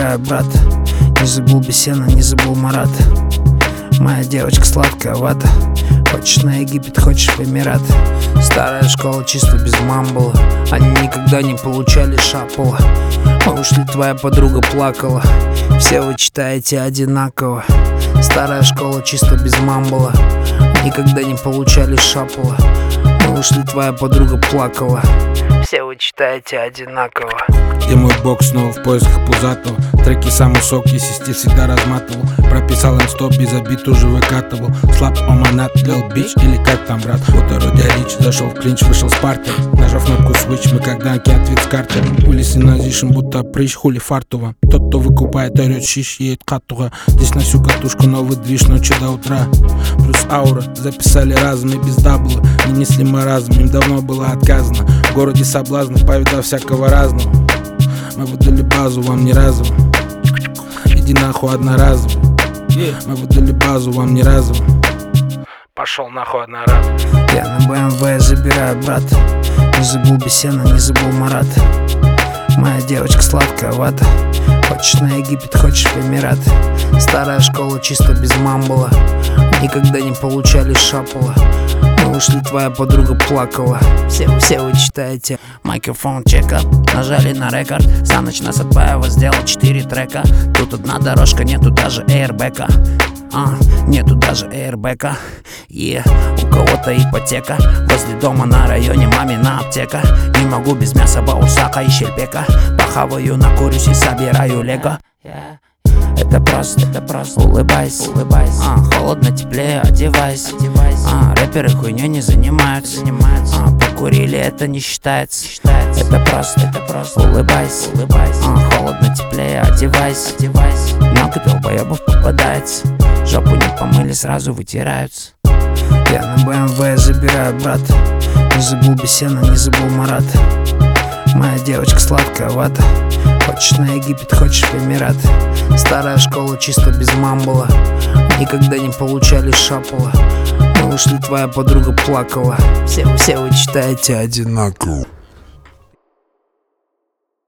забираю, брат. Не забыл Бесена, не забыл Марат. Моя девочка сладкая вата. Хочешь на Египет, хочешь в Эмират. Старая школа чисто без мамбла. Они никогда не получали шапала. Мы ушли, твоя подруга плакала. Все вы читаете одинаково. Старая школа чисто без мамбла. Никогда не получали шапала. Мы ушли, твоя подруга плакала. Все вы читаете одинаково. И мой бог снова в поисках пузатого. Треки самый сок, и систем всегда разматывал. Прописал им 100, без обид уже выкатывал. Слаб, оманат, лил бич, или как там, брат. Водороде рич, зашел в клинч, вышел с парты. Нажав кнопку switch, мы как данки, ответ с карты. Улицы назишем, будто прыщ, хули фартова. Тот, кто выкупает, орет шиш, едет катуга. Здесь на всю катушку новый движ, ночи до утра. Плюс аура, записали разом и без дабла. Не несли маразм, им давно было отказано. В городе соблазнов, повидав всякого разного. Мы выдали базу вам ни разу. Иди нахуй одноразово. Мы выдали базу вам ни разу. Пошел нахуй одноразово. Я на БМВ забираю, брат. Не забыл Бесена, не забыл Марат. Моя девочка сладкая вата. Хочешь на Египет, хочешь в Эмират. Старая школа чисто без мамбла. Никогда не получали шапала. Мы ушли, твоя подруга плакала. Все вы читаете. Микрофон чекап, нажали на рекорд. За ночь нас отпаева сделал 4 трека. Тут одна дорожка, нету даже эйрбэка. Нету даже эйрбэка. У кого-то ипотека. Возле дома на районе мамина аптека. Не могу без мяса, баурсака и щельбека. Похаваю, накурюсь и собираю лего. Это просто, улыбайся. Холодно, теплее, одевайся. Рэперы хуйней не занимаются. Покурили, это не считается. Это просто, улыбайся. Холодно, теплее, одевайся. Много долбоебов попадается. Жопу не помыли, сразу вытираются. Я на БМВ забираю, брат. Не забыл Бесена, не забыл Марат. Моя девочка сладкая вата. Хочешь на Египет, хочешь в Эмират. Старая школа чисто без мамбла. Никогда не получали шапала. Мы ушли, твоя подруга плакала. Все вы читаете одинаково.